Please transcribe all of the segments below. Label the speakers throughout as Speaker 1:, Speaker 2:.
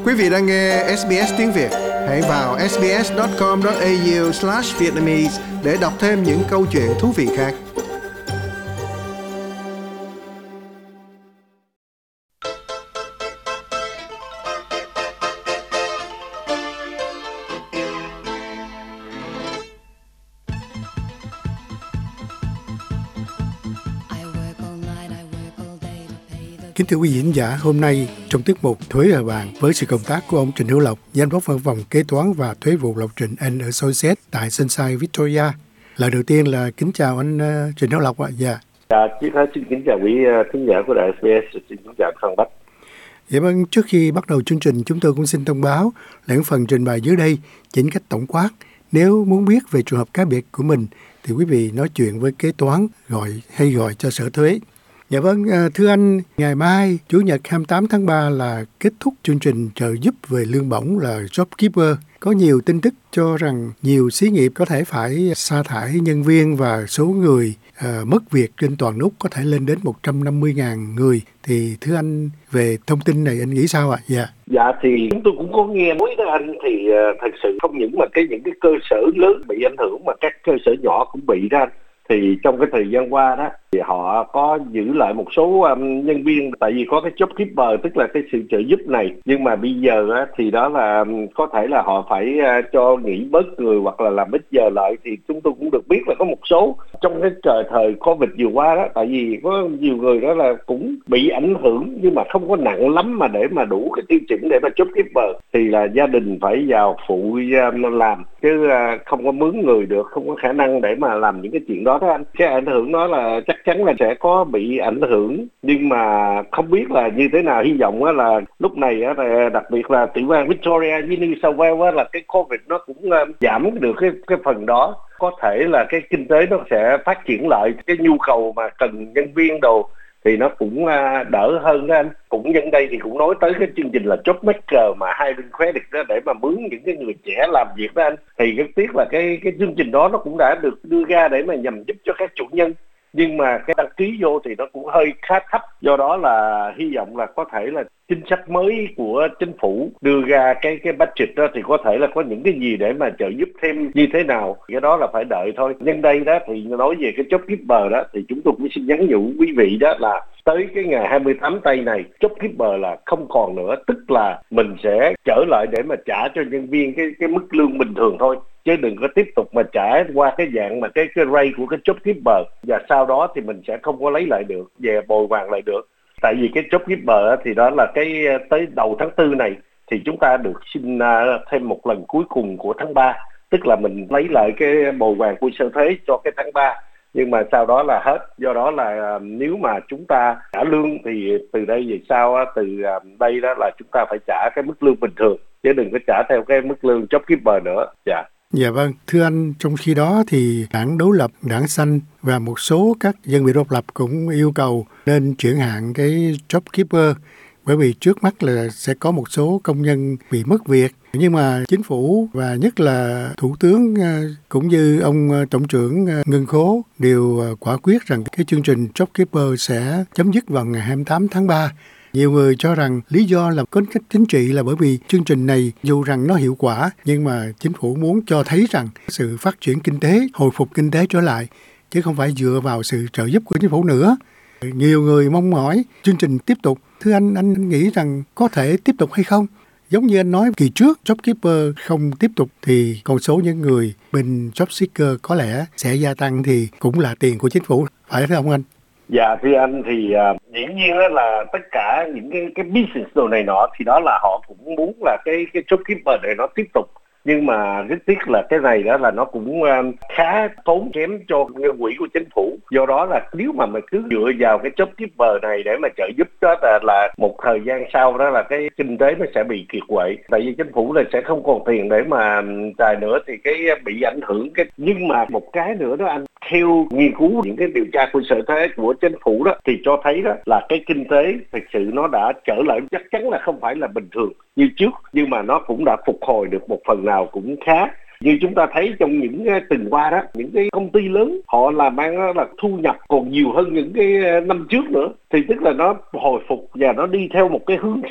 Speaker 1: Quý vị đang nghe SBS tiếng Việt. Hãy vào sbs.com.au/vietnamese để đọc thêm những câu chuyện thú vị khác. Kính thưa quý vị khán giả, hôm nay trong tiết mục Thuế ở bàn với sự công tác của ông Trịnh Hữu Lộc, Giám đốc văn phòng kế toán và thuế vụ Lộc Trịnh & Associates tại Sunshine, Victoria. Lời đầu tiên là kính chào anh Trịnh Hữu Lộc ạ.
Speaker 2: Trước hết xin kính chào quý khán giả của đài SBS, xin kính chào Phan Bách.
Speaker 1: Dạ vâng, trước khi bắt đầu chương trình, chúng tôi cũng xin thông báo là phần trình bày dưới đây chỉ cách tổng quát. Nếu muốn biết về trường hợp cá biệt của mình thì quý vị nói chuyện với kế toán gọi cho sở thuế. Dạ vâng, thưa anh, ngày mai, Chủ nhật 28 tháng 3 là kết thúc chương trình trợ giúp về lương bổng là JobKeeper. Có nhiều tin tức cho rằng nhiều xí nghiệp có thể phải sa thải nhân viên và số người mất việc trên toàn nước có thể lên đến 150.000 người. Thì thưa anh, về thông tin này anh nghĩ sao ạ?
Speaker 2: Dạ thì chúng tôi cũng có nghe nói đó anh, thì thật sự không những mà những cái cơ sở lớn bị ảnh hưởng mà các cơ sở nhỏ cũng bị đó anh. Thì trong cái thời gian qua đó thì họ có giữ lại một số nhân viên, tại vì có cái JobKeeper, tức là cái sự trợ giúp này. Nhưng mà bây giờ á, thì đó là có thể là họ phải cho nghỉ bớt người hoặc là làm ít giờ lại. Thì chúng tôi cũng được biết là có một số trong cái thời Covid vừa qua đó, tại vì có nhiều người đó là cũng bị ảnh hưởng nhưng mà không có nặng lắm mà để mà đủ cái tiêu chuẩn để mà JobKeeper, thì là gia đình phải vào phụ làm chứ không có mướn người được, không có khả năng để mà làm những cái chuyện đó anh. Cái ảnh hưởng đó là chắc chắn là sẽ có bị ảnh hưởng, nhưng mà không biết là như thế nào. Hy vọng là lúc này đặc biệt là tiểu bang Victoria với New South Wales là cái Covid nó cũng giảm được cái phần đó. Có thể là cái kinh tế nó sẽ phát triển lại, cái nhu cầu mà cần nhân viên đồ thì nó cũng đỡ hơn đó anh. Cũng nhân đây thì cũng nói tới cái chương trình là JobMaker mà Hiring Credit đó, để mà mướn những cái người trẻ làm việc đó anh. Thì rất tiếc là cái chương trình đó nó cũng đã được đưa ra để mà nhằm giúp cho các chủ nhân, nhưng mà cái đăng ký vô thì nó cũng hơi khá thấp. Do đó là hy vọng là có thể là chính sách mới của chính phủ đưa ra cái budget đó thì có thể là có những cái gì để mà trợ giúp thêm như thế nào. Cái đó là phải đợi thôi. Nhân đây đó thì nói về cái JobKeeper đó thì chúng tôi cũng xin nhắn nhủ quý vị đó là tới cái ngày 28 tây này, JobKeeper là không còn nữa, tức là mình sẽ trở lại để mà trả cho nhân viên cái mức lương bình thường thôi, chứ đừng có tiếp tục mà trả qua cái dạng mà cái rate của cái JobKeeper, và sau đó thì mình sẽ không có lấy lại được, về bồi hoàn lại được. Tại vì cái JobKeeper thì đó là cái tới đầu tháng 4 này thì chúng ta được xin thêm một lần cuối cùng của tháng 3, tức là mình lấy lại cái bồi hoàn của sở thuế cho cái tháng 3. Nhưng mà sau đó là hết. Do đó là nếu mà chúng ta trả lương thì từ đây về sau, từ đây đó là chúng ta phải trả cái mức lương bình thường, chứ đừng có trả theo cái mức lương JobKeeper nữa.
Speaker 1: Dạ vâng, thưa anh, trong khi đó thì đảng đối lập, đảng xanh và một số các dân biểu độc lập cũng yêu cầu nên chuyển hạn cái JobKeeper, bởi vì trước mắt là sẽ có một số công nhân bị mất việc. Nhưng mà chính phủ và nhất là Thủ tướng cũng như ông Tổng trưởng Ngân Khố đều quả quyết rằng cái chương trình JobKeeper sẽ chấm dứt vào ngày 28 tháng 3. Nhiều người cho rằng lý do là có cách chính trị, là bởi vì chương trình này dù rằng nó hiệu quả nhưng mà chính phủ muốn cho thấy rằng sự phát triển kinh tế, hồi phục kinh tế trở lại, chứ không phải dựa vào sự trợ giúp của chính phủ nữa. Nhiều người mong mỏi chương trình tiếp tục. Thưa anh nghĩ rằng có thể tiếp tục hay không? Giống như anh nói kỳ trước, JobKeeper không tiếp tục thì con số những người bên JobSeeker có lẽ sẽ gia tăng, thì cũng là tiền của chính phủ, phải không anh?
Speaker 2: Dạ thưa anh, thì dĩ nhiên là tất cả những cái business đồ này nọ thì đó là họ cũng muốn là cái JobKeeper này nó tiếp tục. Nhưng mà rất tiếc là cái này đó là nó cũng khá tốn kém cho ngân quỹ của chính phủ. Do đó là nếu mà mình cứ dựa vào cái JobKeeper này để mà trợ giúp đó là một thời gian sau đó là cái kinh tế nó sẽ bị kiệt quệ. Tại vì chính phủ là sẽ không còn tiền để mà xài nữa thì cái bị ảnh hưởng. Nhưng mà một cái nữa đó anh, theo nghiên cứu những cái điều tra của sở thuế của chính phủ đó thì cho thấy đó là cái kinh tế thực sự nó đã trở lại, chắc chắn là không phải là bình thường như trước, nhưng mà nó cũng đã phục hồi được một phần nào cũng khá. Như chúng ta thấy trong những tuần qua đó, những cái công ty lớn họ làm ăn đó là thu nhập còn nhiều hơn những cái năm trước nữa, thì tức là nó hồi phục và nó đi theo một cái hướng khác.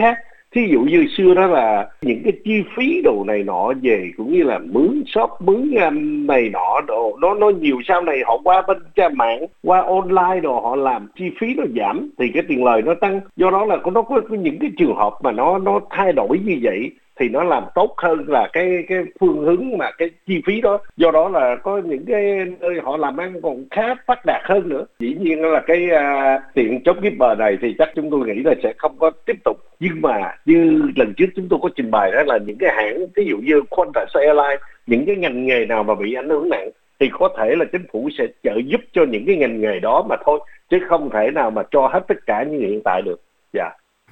Speaker 2: Thí dụ như xưa đó là những cái chi phí đồ này nọ về, cũng như là mướn shop, mướn này nọ đồ, nó nhiều. Sau này họ qua bên mạng, qua online đồ, họ làm chi phí nó giảm thì cái tiền lời nó tăng. Do đó là nó có những cái trường hợp mà nó thay đổi như vậy thì nó làm tốt hơn là cái phương hướng mà cái chi phí đó. Do đó là có những cái nơi họ làm ăn còn khá phát đạt hơn nữa. Dĩ nhiên là cái tiện JobKeeper này thì chắc chúng tôi nghĩ là sẽ không có tiếp tục. Nhưng mà như lần trước chúng tôi có trình bày đó là những cái hãng, ví dụ như Qantas Airlines, những cái ngành nghề nào mà bị ảnh hưởng nặng thì có thể là chính phủ sẽ trợ giúp cho những cái ngành nghề đó mà thôi, chứ không thể nào mà cho hết tất cả như hiện tại được. Dạ.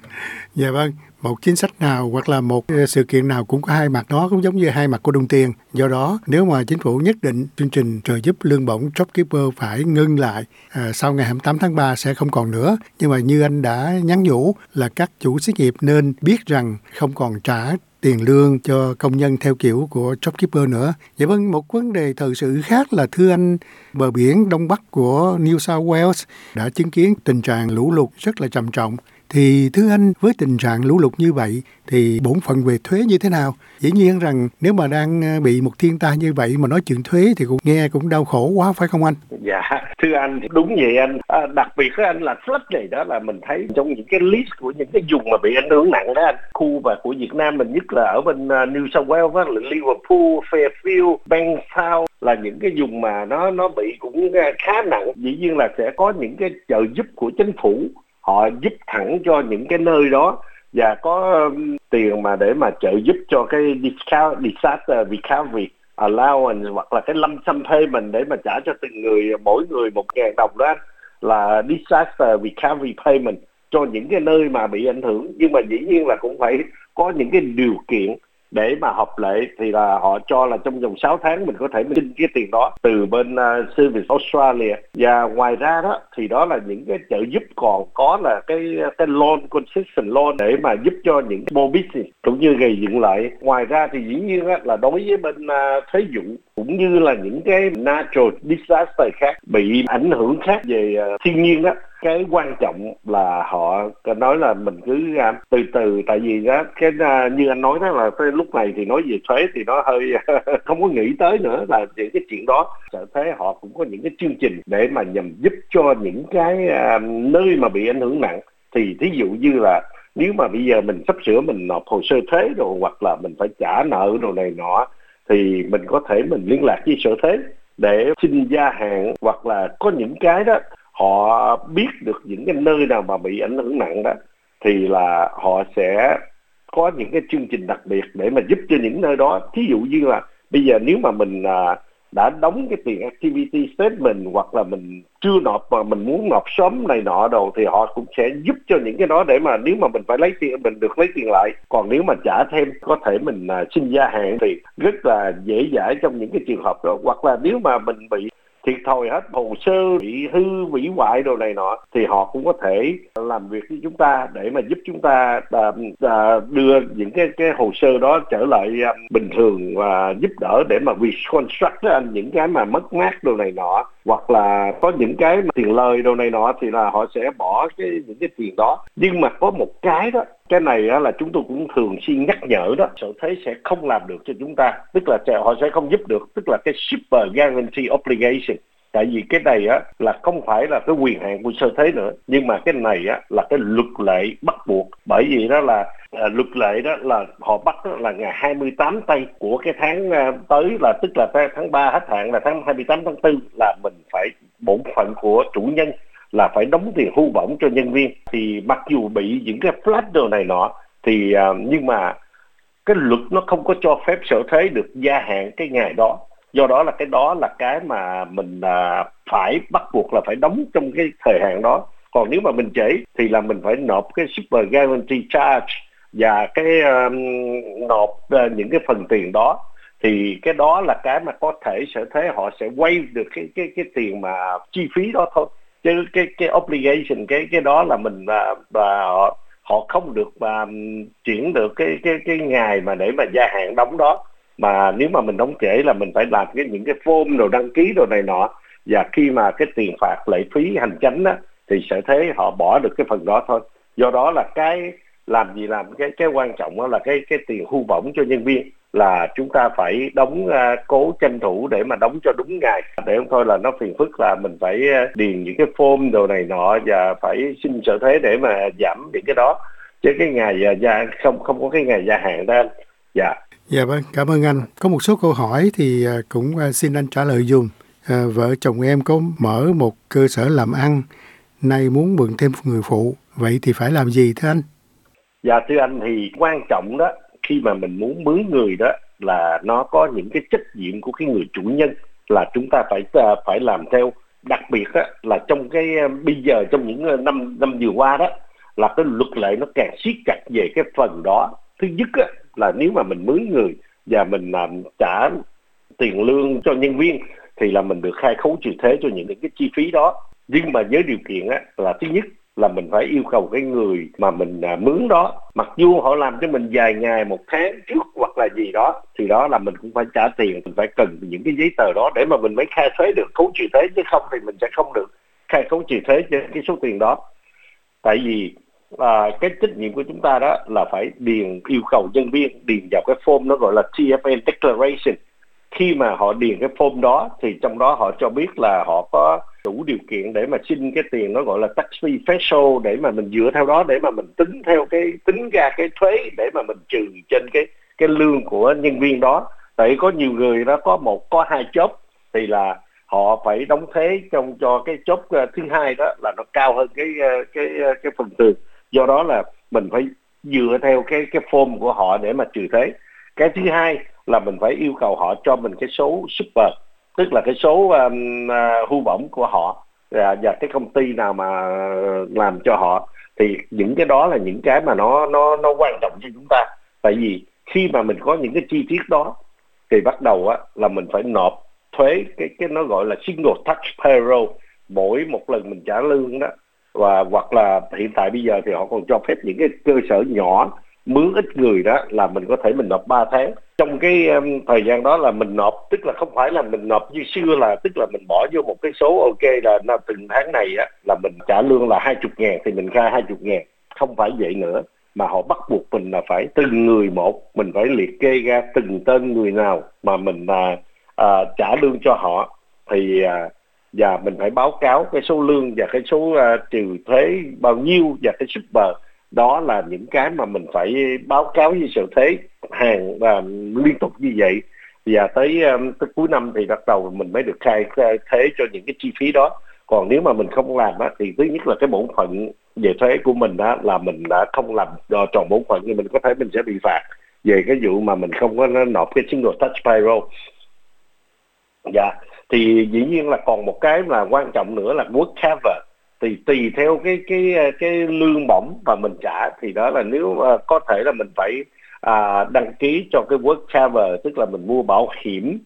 Speaker 1: Dạ vâng, một chính sách nào hoặc là một sự kiện nào cũng có hai mặt, đó cũng giống như hai mặt của đồng tiền. Do đó, nếu mà chính phủ nhất định chương trình trợ giúp lương bổng JobKeeper phải ngưng lại, sau ngày 28 tháng 3 sẽ không còn nữa. Nhưng mà như anh đã nhắn nhủ là các chủ xí nghiệp nên biết rằng không còn trả tiền lương cho công nhân theo kiểu của JobKeeper nữa. Dạ vâng, một vấn đề thời sự khác là thưa anh, bờ biển Đông Bắc của New South Wales đã chứng kiến tình trạng lũ lụt rất là trầm trọng. Thì thưa anh, với tình trạng lũ lụt như vậy thì bổn phận về thuế như thế nào? Dĩ nhiên rằng nếu mà đang bị một thiên tai như vậy mà nói chuyện thuế thì cũng nghe cũng đau khổ quá, phải không anh?
Speaker 2: Dạ, thưa anh, đúng vậy anh. Đặc biệt với anh là flood này đó là mình thấy trong những cái list của những cái vùng mà bị ảnh hưởng nặng đó anh. Khu và của Việt Nam mình nhất là ở bên New South Wales đó, là Liverpool, Fairfield, Bankstown là những cái vùng mà nó bị cũng khá nặng. Dĩ nhiên là sẽ có những cái trợ giúp của chính phủ, họ giúp thẳng cho những cái nơi đó và có tiền mà để mà trợ giúp cho cái disaster recovery allowance hoặc là cái lump sum payment để mà trả cho từng người, mỗi người 1.000 đồng đó là disaster recovery payment cho những cái nơi mà bị ảnh hưởng. Nhưng mà dĩ nhiên là cũng phải có những cái điều kiện để mà hợp lệ, thì là họ cho là trong vòng 6 tháng mình có thể xin cái tiền đó từ bên Service Australia. Và ngoài ra đó thì đó là những cái trợ giúp còn có là cái loan, concession loan để mà giúp cho những small business cũng như gây dựng lại. Ngoài ra thì dĩ nhiên á, là đối với bên thuế vụ cũng như là những cái natural disaster khác, bị ảnh hưởng khác về thiên nhiên đó, cái quan trọng là họ nói là mình cứ từ từ, tại vì đó cái như anh nói đó là cái lúc này thì nói về thuế thì nó hơi không có nghĩ tới nữa là những cái chuyện đó. Sở thuế họ cũng có những cái chương trình để mà nhằm giúp cho những cái nơi mà bị ảnh hưởng nặng. Thì thí dụ như là nếu mà bây giờ mình sắp sửa mình nộp hồ sơ thuế rồi, hoặc là mình phải trả nợ đồ này nọ, thì mình có thể mình liên lạc với sở thuế để xin gia hạn, hoặc là có những cái đó họ biết được những cái nơi nào mà bị ảnh hưởng nặng đó thì là họ sẽ có những cái chương trình đặc biệt để mà giúp cho những nơi đó. Thí dụ như là bây giờ nếu mà mình đã đóng cái tiền activity statement hoặc là mình chưa nộp mà mình muốn nộp sớm này nọ đồ, thì họ cũng sẽ giúp cho những cái đó để mà nếu mà mình phải lấy tiền mình được lấy tiền lại. Còn nếu mà trả thêm có thể mình xin gia hạn thì rất là dễ dãi trong những cái trường hợp đó. Hoặc là nếu mà mình bị thiệt thòi hết, hồ sơ bị hư hủy hoại đồ này nọ, thì họ cũng có thể làm việc với chúng ta để mà giúp chúng ta đưa những cái hồ sơ đó trở lại bình thường và giúp đỡ để mà reconstruct những cái mà mất mát đồ này nọ. Hoặc là có những cái mà tiền lời đồ này nọ thì là họ sẽ bỏ những cái tiền đó. Nhưng mà có một cái đó, cái này là chúng tôi cũng thường xuyên nhắc nhở đó, sở thuế sẽ không làm được cho chúng ta, tức là họ sẽ không giúp được, tức là cái shipper guarantee obligation. Tại vì cái này là không phải là cái quyền hạn của sở thuế nữa, nhưng mà cái này là cái luật lệ bắt buộc. Bởi vì đó là luật lệ đó là họ bắt đó là ngày 28 tây của cái tháng tới, là tức là tháng 3 hết hạn là tháng 28 tháng 4 là mình phải, bổn phận của chủ nhân là phải đóng tiền hưu bổng cho nhân viên. Thì mặc dù bị những cái flood đồ này nọ thì nhưng mà cái luật nó không có cho phép sở thuế được gia hạn cái ngày đó. Do đó là cái mà mình phải bắt buộc là phải đóng trong cái thời hạn đó. Còn nếu mà mình trễ thì là mình phải nộp cái super guarantee charge và cái nộp những cái phần tiền đó. Thì cái đó là cái mà có thể sở thuế họ sẽ waive được cái tiền mà chi phí đó thôi. Chứ cái obligation cái đó là mình và họ không được chuyển được cái ngày mà để mà gia hạn đóng đó. Mà nếu mà mình đóng trễ là mình phải làm những cái form rồi đăng ký rồi này nọ, và khi mà cái tiền phạt lệ phí hành chánh á thì sở thuế họ bỏ được cái phần đó thôi. Do đó là cái làm gì làm, cái quan trọng đó là cái tiền hưu bổng cho nhân viên là chúng ta phải đóng, cố tranh thủ để mà đóng cho đúng ngày, để không thôi là nó phiền phức là mình phải điền những cái form đồ này nọ và phải xin sở thuế để mà giảm những cái đó, chứ cái ngày không không có cái ngày gia hạn đó anh. Dạ.
Speaker 1: Dạ vâng, cảm ơn anh. Có một số câu hỏi thì cũng xin anh trả lời dùm. Vợ chồng em có mở một cơ sở làm ăn, nay muốn mượn thêm người phụ, vậy thì phải làm gì thưa anh?
Speaker 2: Dạ thưa anh, thì quan trọng đó, khi mà mình muốn mướn người đó là nó có những cái trách nhiệm của cái người chủ nhân là chúng ta phải làm theo. Đặc biệt đó, là trong cái bây giờ trong những năm năm vừa qua đó là cái luật lệ nó càng siết chặt về cái phần đó. Thứ nhất á, là nếu mà mình mướn người và mình trả tiền lương cho nhân viên thì là mình được khai khấu trừ thuế cho những cái chi phí đó. Nhưng mà với điều kiện á, là thứ nhất là mình phải yêu cầu cái người mà mình mướn đó, mặc dù họ làm cho mình vài ngày, một tháng trước hoặc là gì đó, thì đó là mình cũng phải trả tiền, mình phải cần những cái giấy tờ đó để mà mình mới khai thuế được, khấu trừ thuế, chứ không thì mình sẽ không được khai khấu trừ thuế trên cái số tiền đó. Tại vì cái trách nhiệm của chúng ta đó là phải yêu cầu nhân viên điền vào cái form nó gọi là TFN Declaration. Khi mà họ điền cái form đó thì trong đó họ cho biết là họ có đủ điều kiện để mà xin cái tiền nó gọi là tax free threshold, để mà mình dựa theo đó để mà mình tính ra cái thuế để mà mình trừ trên cái lương của nhân viên đó. Tại có nhiều người đó có hai job thì là họ phải đóng thuế cho cái job thứ hai đó là nó cao hơn cái phần tiền. Do đó là mình phải dựa theo cái form của họ để mà trừ thuế. Cái thứ hai là mình phải yêu cầu họ cho mình cái số super, tức là cái số hưu bổng của họ và cái công ty nào mà làm cho họ. Thì những cái đó là những cái mà nó quan trọng cho chúng ta. Tại vì khi mà mình có những cái chi tiết đó thì bắt đầu á là mình phải nộp thuế cái nó gọi là single tax payroll mỗi một lần mình trả lương đó. Và hoặc là hiện tại bây giờ thì họ còn cho phép những cái cơ sở nhỏ mướn ít người đó là mình có thể mình nộp 3 tháng. Trong cái thời gian đó là mình nộp, tức là không phải là mình nộp như xưa là tức là mình bỏ vô một cái số ok là từng tháng này á là mình trả lương là 20.000 thì mình khai 20.000. Không phải vậy nữa, mà họ bắt buộc mình là phải từng người một, mình phải liệt kê ra từng tên người nào mà mình trả lương cho họ, thì và mình phải báo cáo cái số lương và cái số trừ thuế bao nhiêu và cái super. Đó là những cái mà mình phải báo cáo với sở thuế hàng liên tục như vậy. Và tới cuối năm thì bắt đầu mình mới được khai thuế cho những cái chi phí đó. Còn nếu mà mình không làm á, thì thứ nhất là cái bổn phận về thuế của mình đó là mình đã không làm tròn bổn phận thì mình có thể mình sẽ bị phạt về cái vụ mà mình không có nộp cái single tax payroll. Dạ, thì dĩ nhiên là còn một cái là quan trọng nữa là work cover. Thì tùy theo cái lương bổng mà mình trả thì đó là nếu có thể là mình phải đăng ký cho cái work cover, tức là mình mua bảo hiểm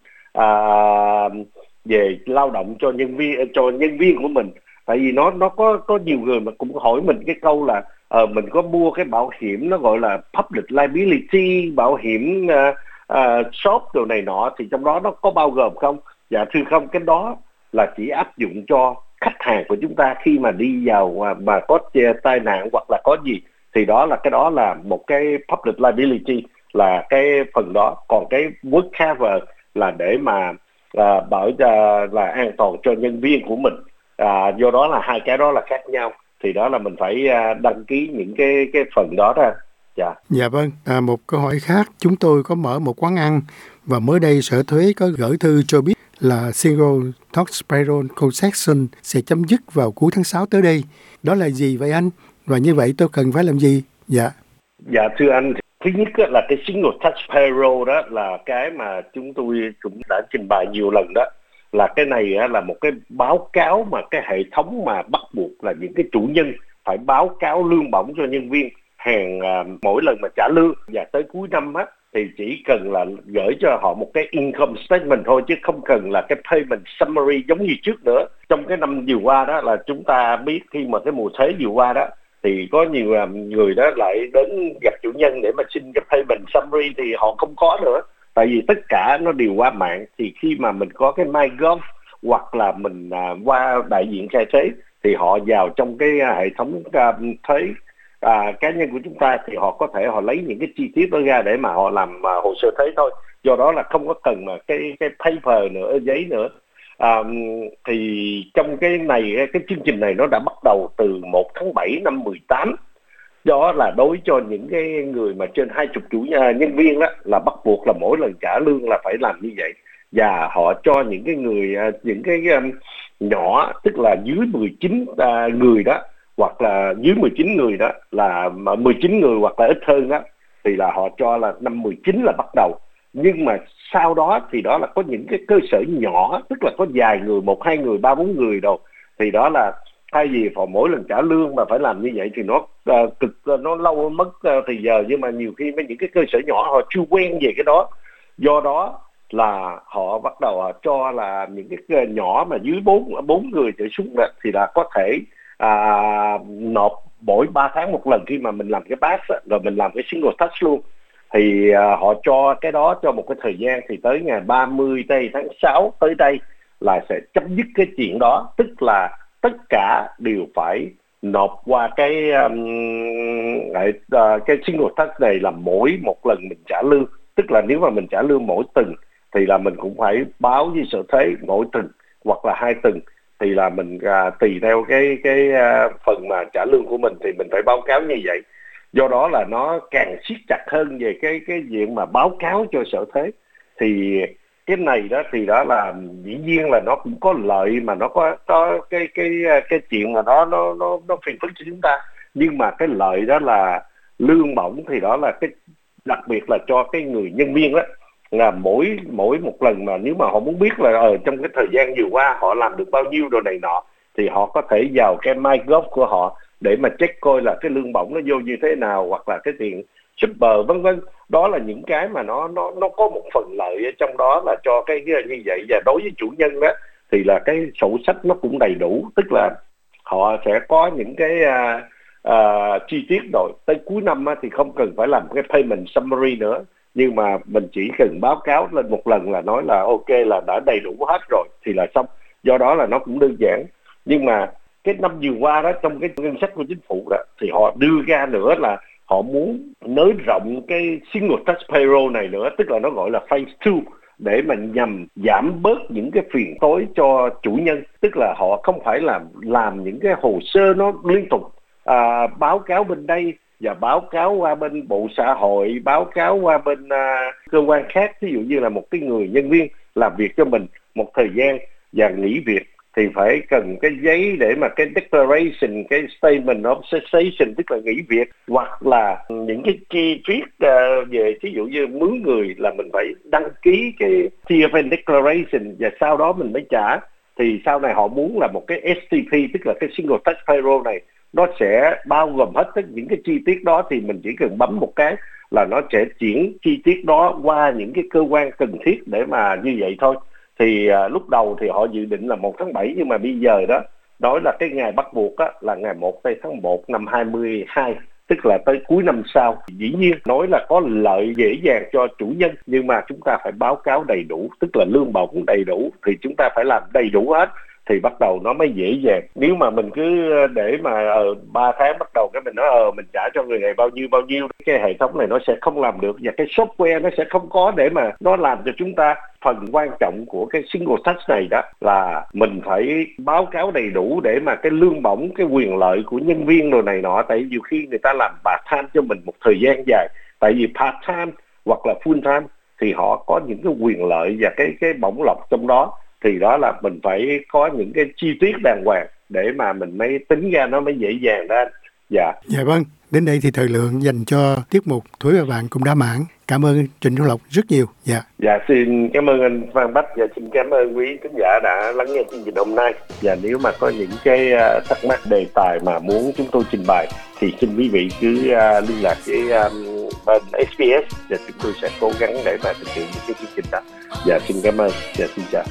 Speaker 2: về lao động cho nhân viên của mình. Tại vì nó có nhiều người mà cũng hỏi mình cái câu là mình có mua cái bảo hiểm nó gọi là public liability, bảo hiểm shop đồ này nọ, thì trong đó nó có bao gồm không? Dạ thưa không, cái đó là chỉ áp dụng cho khách hàng của chúng ta khi mà đi vào mà có tai nạn hoặc là có gì, thì cái đó là một cái public liability là cái phần đó. Còn cái work cover là để mà bảo là an toàn cho nhân viên của mình. Do đó là hai cái đó là khác nhau, thì đó là mình phải đăng ký những cái phần đó ra. Dạ.
Speaker 1: Dạ vâng, một câu hỏi khác, chúng tôi có mở một quán ăn và mới đây Sở Thuế có gửi thư cho biết là Single Tax Payroll Concession sẽ chấm dứt vào cuối tháng 6 tới đây. Đó là gì vậy anh? Và như vậy tôi cần phải làm gì? Dạ.
Speaker 2: Dạ thưa anh, thứ nhất là cái Single Tax Payroll đó là cái mà chúng tôi cũng đã trình bày nhiều lần đó. Là cái này là một cái báo cáo mà cái hệ thống mà bắt buộc là những cái chủ nhân phải báo cáo lương bổng cho nhân viên mỗi lần mà trả lương. Và tới cuối năm thì chỉ cần là gửi cho họ một cái income statement thôi, chứ không cần là cái payment summary giống như trước nữa. Trong cái năm vừa qua đó là chúng ta biết khi mà cái mùa thuế vừa qua đó thì có nhiều người đó lại đến gặp chủ nhân để mà xin cái payment summary thì họ không có nữa. Tại vì tất cả nó đều qua mạng. Thì khi mà mình có cái MyGov hoặc là mình qua đại diện khai thuế thì họ vào trong cái hệ thống thuế cá nhân của chúng ta thì họ có thể họ lấy những cái chi tiết đó ra để mà họ làm hồ sơ thuế thôi. Do đó là không có cần mà cái paper nữa, giấy nữa. Thì trong cái này, cái chương trình này nó đã bắt đầu từ 1 tháng 7 năm 18. Đó là đối cho những cái người mà trên 20 nhân viên đó, là bắt buộc là mỗi lần trả lương là phải làm như vậy. Và họ cho những cái người, những cái nhỏ, tức là dưới 19 người đó, hoặc là dưới 19 người đó, là 19 người hoặc là ít hơn đó, thì là họ cho là năm 19 là bắt đầu. Nhưng mà sau đó thì đó là có những cái cơ sở nhỏ, tức là có vài người, 1, 2 người, 3, 4 người đâu, thì đó là thay vì họ mỗi lần trả lương mà phải làm như vậy thì nó nó lâu, mất thời giờ. Nhưng mà nhiều khi mấy những cái cơ sở nhỏ họ chưa quen về cái đó, do đó là họ bắt đầu cho là những cái nhỏ mà dưới 4 người trở xuống đó, thì là có thể nộp mỗi 3 tháng một lần khi mà mình làm cái pass đó, rồi mình làm cái single tax luôn. Thì họ cho cái đó cho một cái thời gian, thì tới ngày 30 tháng 6 tới đây là sẽ chấm dứt cái chuyện đó, tức là tất cả đều phải nộp qua cái single tax này là mỗi một lần mình trả lương. Tức là nếu mà mình trả lương mỗi tuần thì là mình cũng phải báo với sở thuế mỗi tuần hoặc là 2 tuần, thì là mình tùy theo cái phần mà trả lương của mình thì mình phải báo cáo như vậy. Do đó là nó càng siết chặt hơn về cái diện mà báo cáo cho sở thuế. Thì cái này đó thì đó là dĩ nhiên là nó cũng có lợi, mà nó có cái chuyện mà nó phiền phức cho chúng ta. Nhưng mà cái lợi đó là lương bổng, thì đó là cái đặc biệt là cho cái người nhân viên đó, là mỗi một lần mà nếu mà họ muốn biết là trong cái thời gian vừa qua họ làm được bao nhiêu đồ này nọ, thì họ có thể vào cái MyGov của họ để mà check coi là cái lương bổng nó vô như thế nào, hoặc là cái tiền super vân vân. Đó là những cái mà nó có một phần lợi ở trong đó là cho cái như vậy. Và đối với chủ nhân đó thì là cái sổ sách nó cũng đầy đủ, tức là họ sẽ có những cái chi tiết rồi. Tới cuối năm thì không cần phải làm cái payment summary nữa, nhưng mà mình chỉ cần báo cáo lên một lần là nói là ok, là đã đầy đủ hết rồi thì là xong. Do đó là nó cũng đơn giản. Nhưng mà cái năm vừa qua đó, trong cái ngân sách của chính phủ đó, thì họ đưa ra nữa là họ muốn nới rộng cái single tax payroll này nữa, tức là nó gọi là phase 2, để mà nhằm giảm bớt những cái phiền toái cho chủ nhân. Tức là họ không phải làm những cái hồ sơ nó liên tục, báo cáo bên đây và báo cáo qua bên Bộ Xã hội, báo cáo qua bên cơ quan khác. Ví dụ như là một cái người nhân viên làm việc cho mình một thời gian và nghỉ việc, thì phải cần cái giấy để mà cái declaration, cái statement of cessation, tức là nghỉ việc, hoặc là những cái chi tiết về ví dụ như mướn người là mình phải đăng ký cái TFN declaration và sau đó mình mới trả. Thì sau này họ muốn là một cái STP, tức là cái single tax payroll này, nó sẽ bao gồm hết tất những cái chi tiết đó, thì mình chỉ cần bấm một cái là nó sẽ chuyển chi tiết đó qua những cái cơ quan cần thiết để mà như vậy thôi. Thì lúc đầu thì họ dự định là 1 tháng 7, nhưng mà bây giờ đó nói là cái ngày bắt buộc á, là ngày 1 tháng 1 năm 22, tức là tới cuối năm sau. Dĩ nhiên nói là có lợi dễ dàng cho chủ nhân, nhưng mà chúng ta phải báo cáo đầy đủ, tức là lương bổng đầy đủ, thì chúng ta phải làm đầy đủ hết thì bắt đầu nó mới dễ dàng. Nếu mà mình cứ để mà 3 tháng bắt đầu cái mình nói mình trả cho người này bao nhiêu, cái hệ thống này nó sẽ không làm được, và cái software nó sẽ không có để mà nó làm cho chúng ta. Phần quan trọng của cái single tax này đó là mình phải báo cáo đầy đủ để mà cái lương bổng, cái quyền lợi của nhân viên đồ này nọ. Tại nhiều khi người ta làm part time cho mình một thời gian dài, tại vì part time hoặc là full time thì họ có những cái quyền lợi và cái bổng lộc trong đó. Thì đó là mình phải có những cái chi tiết đàng hoàng để mà mình mới tính ra nó mới dễ dàng đó. Dạ
Speaker 1: vâng, đến đây thì thời lượng dành cho tiết mục Tuổi và Bạn cũng đã mãn. Cảm ơn Trịnh Xuân Lộc rất nhiều.
Speaker 2: Dạ, xin cảm ơn anh Phan Bách và xin cảm ơn quý khán giả đã lắng nghe chương trình hôm nay. Và nếu mà có những cái thắc mắc đề tài mà muốn chúng tôi trình bày thì xin quý vị cứ liên lạc với bên SBS và chúng tôi sẽ cố gắng để mà thực hiện những cái chương trình đó. Dạ, xin cảm ơn và xin chào.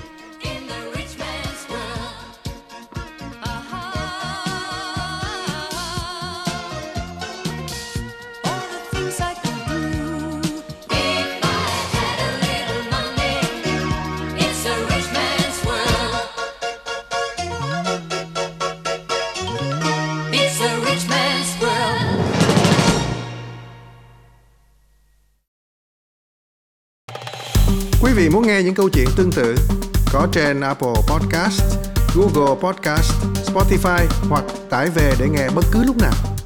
Speaker 3: It's a rich man's world.
Speaker 1: Quý vị muốn nghe những câu chuyện tương tự có trên Apple Podcast, Google Podcast, Spotify hoặc tải về để nghe bất cứ lúc nào.